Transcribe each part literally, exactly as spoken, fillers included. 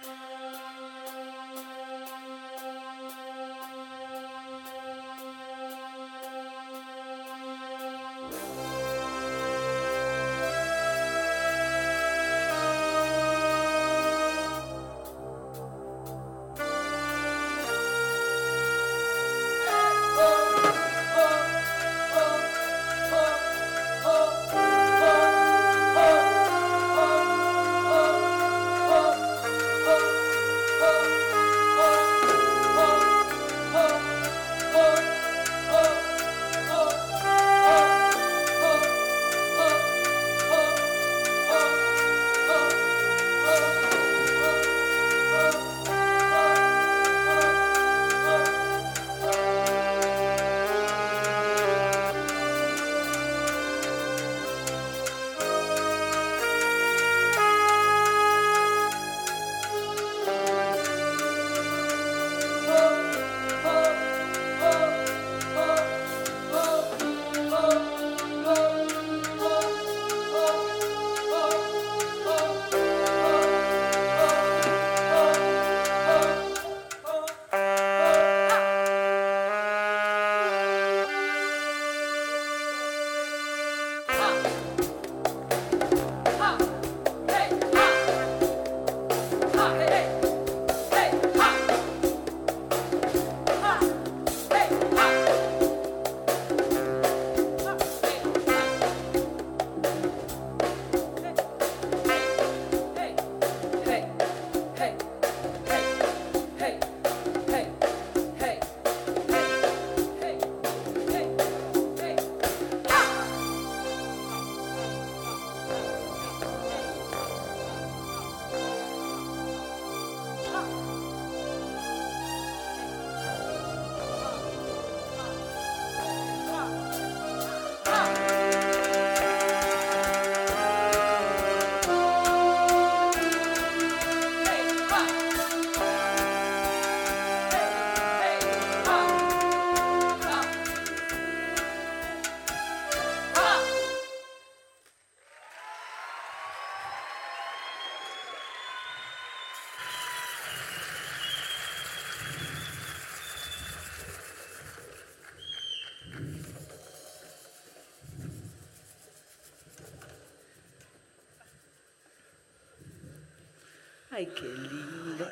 Ay, qué lindo.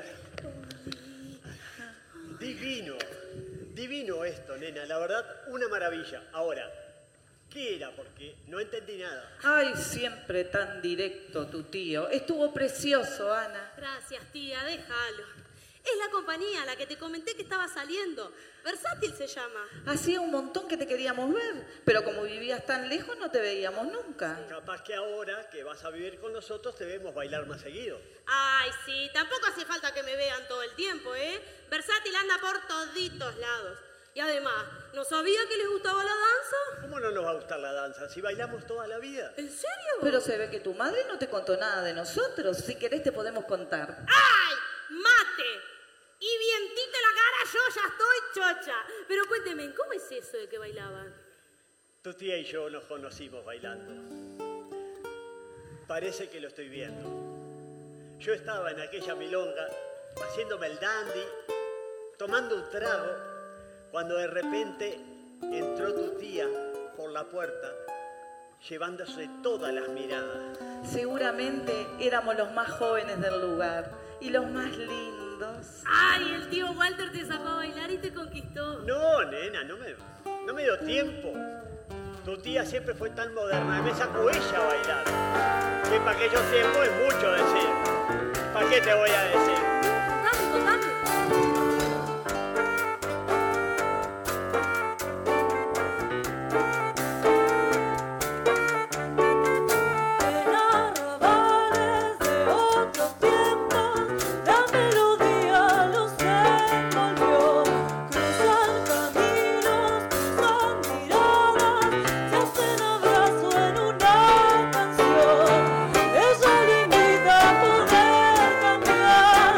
Divino, divino esto, nena. La verdad, una maravilla. Ahora, ¿qué era? Porque no entendí nada. Ay, siempre tan directo tu tío. Estuvo precioso, Ana. Gracias, tía, déjalo. Es la compañía la que te comenté que estaba saliendo. Versátil se llama. Hacía un montón que te queríamos ver, pero como vivías tan lejos no te veíamos nunca. Capaz que ahora que vas a vivir con nosotros te vemos bailar más seguido. Ay, sí, tampoco hace falta que me vean todo el tiempo, ¿eh? Versátil anda por toditos lados. Y además, ¿no sabía que les gustaba la danza? ¿Cómo no nos va a gustar la danza si bailamos toda la vida? ¿En serio? Pero se ve que tu madre no te contó nada de nosotros. Si querés te podemos contar. ¡Ay! ¡Mate! Y vientita la cara, yo ya estoy chocha. Pero cuénteme, ¿cómo es eso de que bailaban? Tu tía y yo nos conocimos bailando. Parece que lo estoy viendo. Yo estaba en aquella milonga, haciéndome el dandy, tomando un trago, cuando de repente entró tu tía por la puerta, llevándose todas las miradas. Seguramente éramos los más jóvenes del lugar y los más lindos. ¡Ay, el tío Walter te sacó a bailar y te conquistó! No, nena, no me, no me dio tiempo. Tu tía siempre fue tan moderna, me sacó ella a bailar. Que para aquellos tiempos es mucho decir. ¿Para qué te voy a decir? Contame, contame. Ella lo invita a poder cambiar.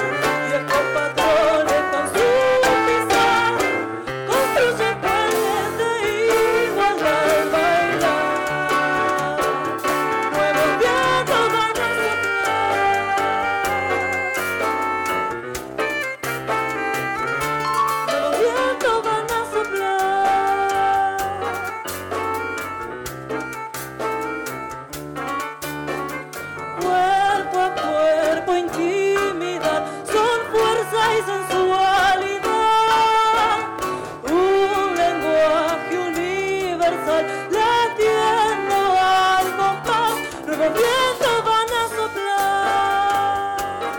y sensualidad, un lenguaje universal latiendo al compás, nuevos vientos van a soplar,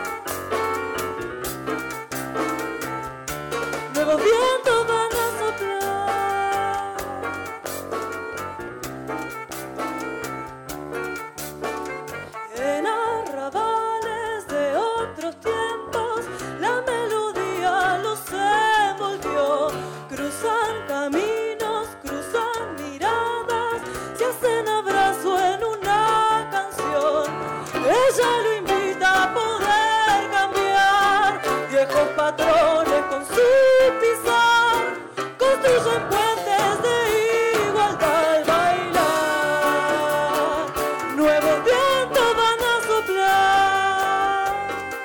nuevos vientos van a soplar. En arrabales de otros tiempos, la melodía los envolvió. Cruzan caminos, cruzan miradas, se hacen abrazo en una canción. Ella lo invita a poder cambiar viejos patrones con su pisar. Construyen puentes de igualdad al bailar. Nuevos vientos van a soplar,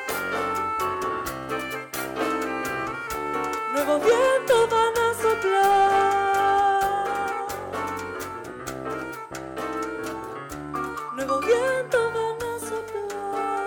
nuevos vientos van a soplar, nuevos vientos van a soplar.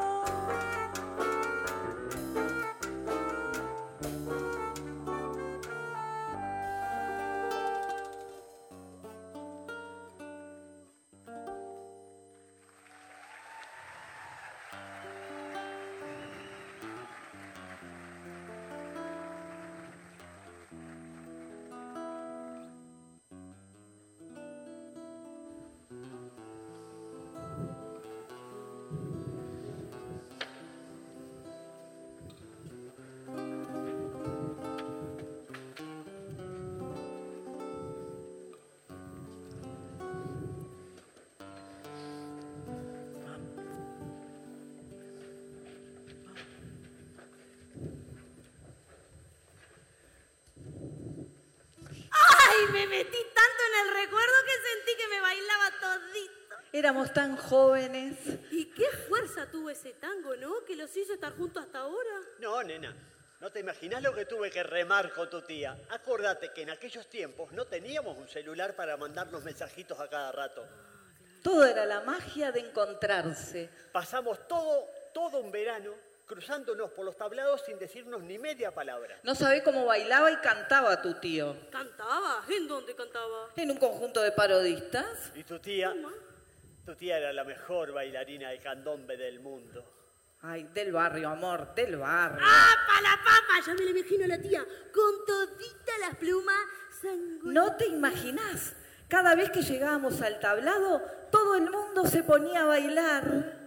¡Ay! Me metí tanto en el recuerdo que sentí que me bailaba todito. Éramos tan jóvenes. ¿Y qué fuerza tuvo ese tango, no? Que los hizo estar juntos hasta ahora. No, nena, no te imaginas lo que tuve que remar con tu tía. Acordate que en aquellos tiempos no teníamos un celular para mandarnos mensajitos a cada rato. Todo era la magia de encontrarse. Pasamos todo, todo un verano cruzándonos por los tablados sin decirnos ni media palabra. No sabés cómo bailaba y cantaba tu tío. ¿Cantaba? ¿En dónde cantaba? En un conjunto de parodistas. Y tu tía, ¿Cómo? tu tía era la mejor bailarina de candombe del mundo. Ay, del barrio, amor, del barrio. ¡Ah, pa' la papa! Ya me la imagino a la tía, con todita las plumas sanguíneas. ¿No te imaginás? Cada vez que llegábamos al tablado, todo el mundo se ponía a bailar.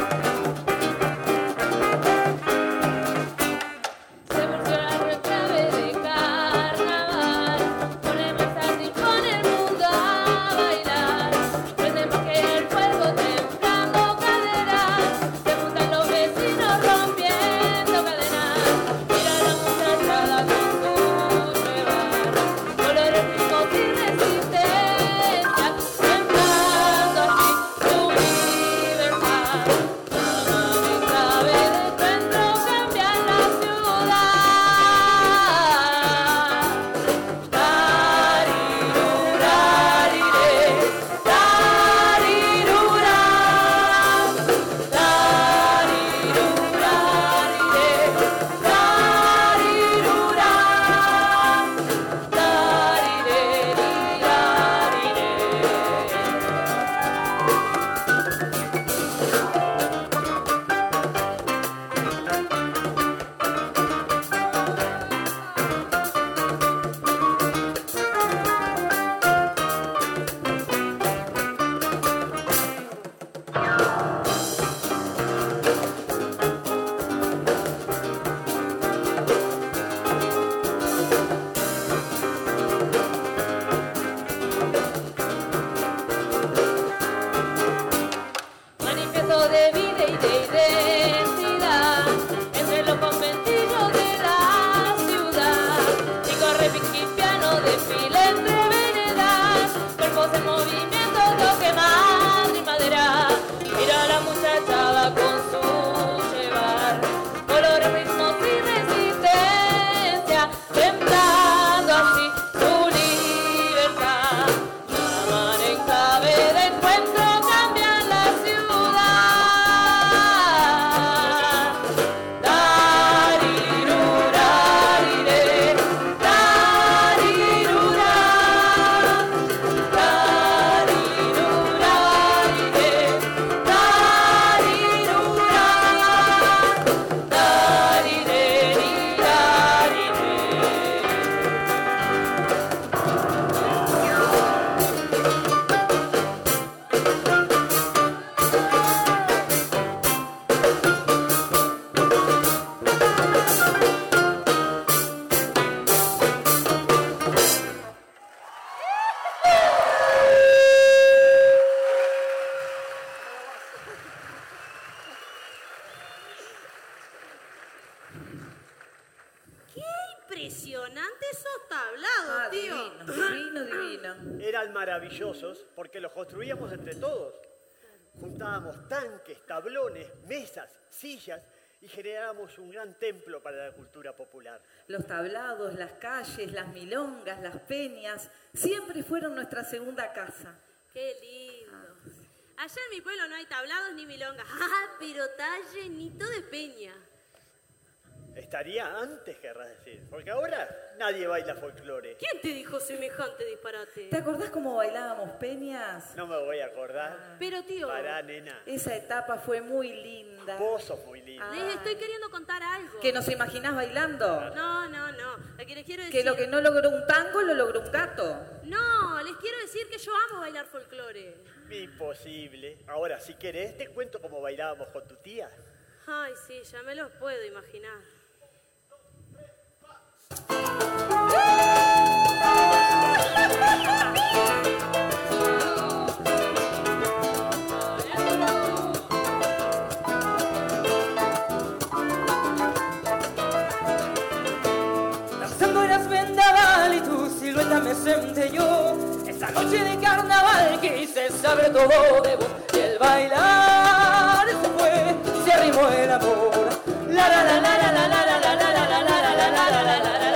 Se volvió la nuestra vez. tío. divino, divino, divino. Eran maravillosos porque los construíamos entre todos. Juntábamos tanques, tablones, mesas, sillas y generábamos un gran templo para la cultura popular. Los tablados, las calles, las milongas, las peñas, siempre fueron nuestra segunda casa. Qué lindo. Allá en mi pueblo no hay tablados ni milongas. Ah, pero talle ni todo de peña. Estaría antes, querrás decir, porque ahora nadie baila folclore. ¿Quién te dijo semejante disparate? ¿Te acordás cómo bailábamos peñas? No me voy a acordar. Pero tío, Pará, nena. Esa etapa fue muy linda. Vos sos muy linda. les estoy queriendo contar algo. ¿Que nos imaginás bailando? No, no, no. Lo que les quiero decir... Que lo que no logró un tango, lo logró un gato. No, les quiero decir que yo amo bailar folclore. Imposible. Ahora, si querés, te cuento cómo bailábamos con tu tía. Ay, sí, ya me los puedo imaginar. Danzando eras vendaval y tu silueta me senté yo. Esa noche de carnaval quise saber todo de vos. Y el bailar se fue, se arrimó el amor. La la la la la la la la la la la la la la la la la la.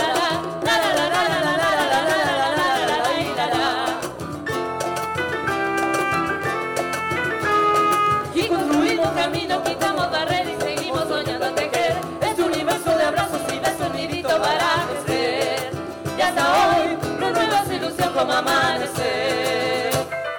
Y construimos caminos, quitamos barreras y seguimos soñando a tejer este universo de abrazos y besos, nidito para crecer. Y hasta hoy renuevas ilusión como amanecer.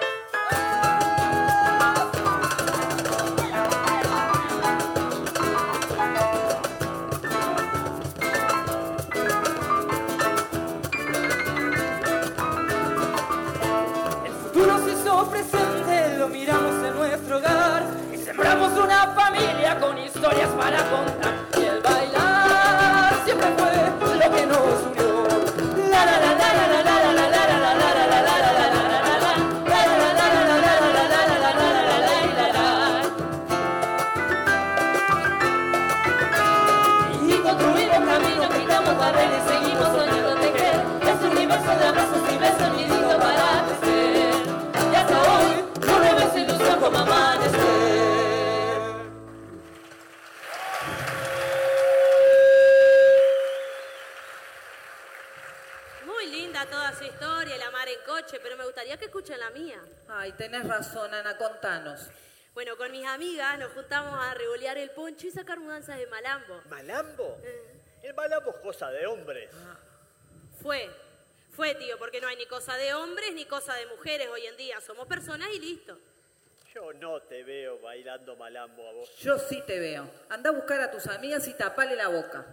El futuro se hizo presente, lo miramos en nuestro hogar y sembramos una familia con historias para contar. Y el bailar siempre fue lo que nos unió. La la la la la la la la la la la la la la la la la la. Y construimos caminos, quitamos barreras y seguimos soñando tejer este universo de abrazos y besos, nidito para crecer. Y hasta hoy no me ves ilusión como amanecer. Muy linda toda su historia, la mar en coche, pero me gustaría que escuchen la mía. Ay, tenés razón, Ana, contanos. Bueno, con mis amigas nos juntamos a revolear el poncho y sacar mudanzas de malambo. ¿Malambo? Eh. El malambo es cosa de hombres. Fue, fue, tío, porque no hay ni cosa de hombres ni cosa de mujeres hoy en día. Somos personas y listo. Yo no te veo bailando malambo a vos. Yo sí te veo. Anda a buscar a tus amigas y tapale la boca.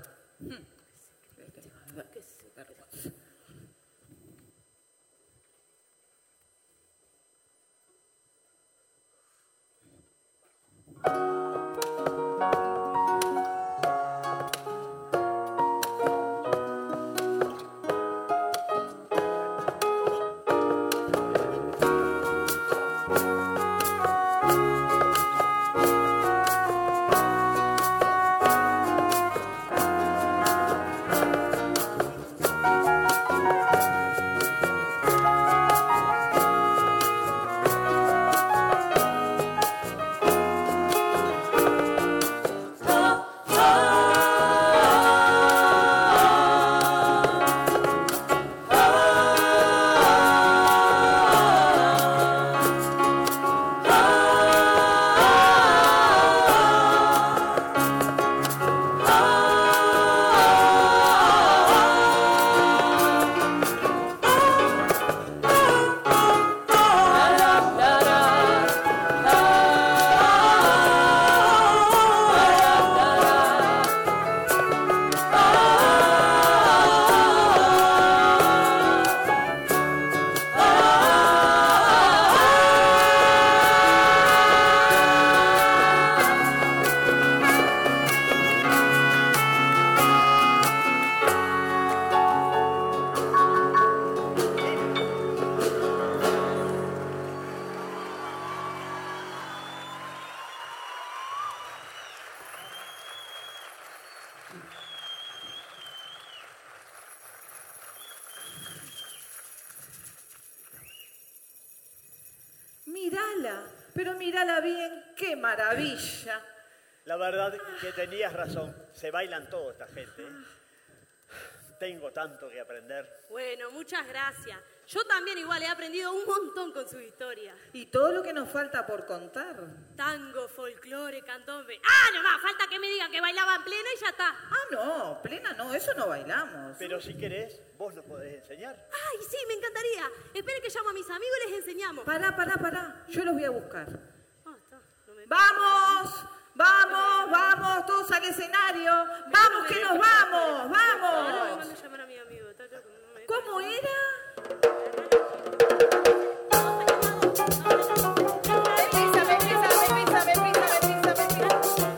mala, pero mírala bien, qué maravilla. La verdad que tenías razón, se bailan toda esta gente. ¿eh? Tengo tanto que aprender. Bueno, muchas gracias. Yo también igual he aprendido un montón con su historia. Y todo lo que nos falta por contar. Tango, folclore, candombe. Ah, no más, falta que me diga que bailaba en plena y ya está. Ah, no, plena no, eso no bailamos. Pero si querés, vos nos podés enseñar. Ay, sí, me encantaría. Espere que llamo a mis amigos y les enseñamos. Pará, pará, pará, yo los voy a buscar. Ah, está. No me... ¡Vamos! ¡Vamos, vamos, todos al escenario! ¡Vamos, que nos vamos! Ahora me ¡Vamos! mando a llamar a mi amigo. Está loco, no me- ¿Cómo era? Písame, písame, písame, písame, písame,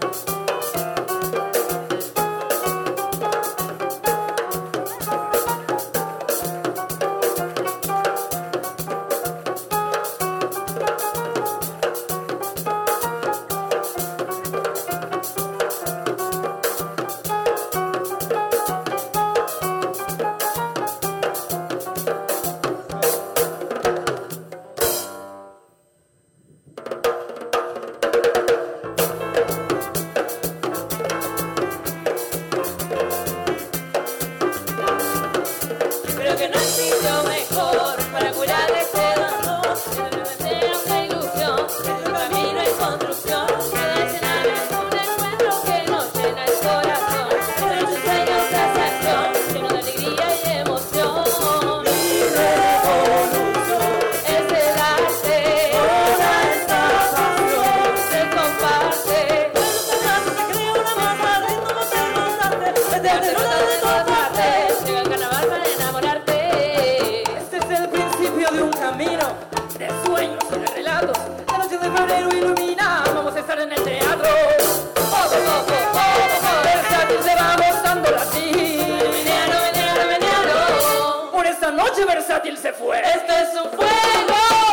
Creo que no hay sitio mejor para curar este dolor. Que me mantenga una ilusión, un camino en construcción. Que escenario es un encuentro que nos llena el corazón. De nuestros sueños hacia acción, lleno de alegría y emoción. Libre evolución es el arte, toda esta pasión se comparte. Se crea una masa de ritmo constante, desde de todas partes. Llega el carnaval para enamorarte. Este es el principio de un camino de sueños y de relatos. La noche de febrero ilumina, vamos a estar en el teatro. Poco, poco, poco, versátil se va gozando así. Menealo, menealo, menealo. Por esta noche versátil se fue. Este es un fuego.